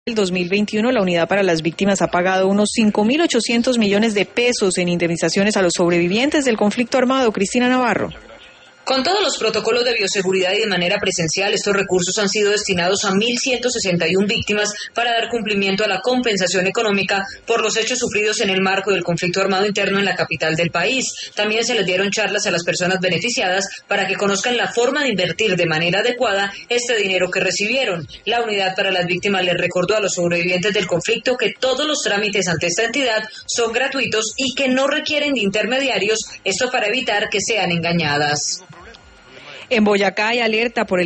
el 2021, la Unidad para las Víctimas ha pagado unos 5.800 millones de pesos en indemnizaciones a los sobrevivientes del conflicto armado. Cristina Navarro. Con todos los protocolos de bioseguridad y de manera presencial, estos recursos han sido destinados a 1.161 víctimas para dar cumplimiento a la compensación económica por los hechos sufridos en el marco del conflicto armado interno en la capital del país. También se les dieron charlas a las personas beneficiadas para que conozcan la forma de invertir de manera adecuada este dinero que recibieron. La Unidad para las Víctimas les recordó a los sobrevivientes del conflicto que todos los trámites ante esta entidad son gratuitos y que no requieren de intermediarios, esto para evitar que sean engañadas. En Boyacá hay alerta por el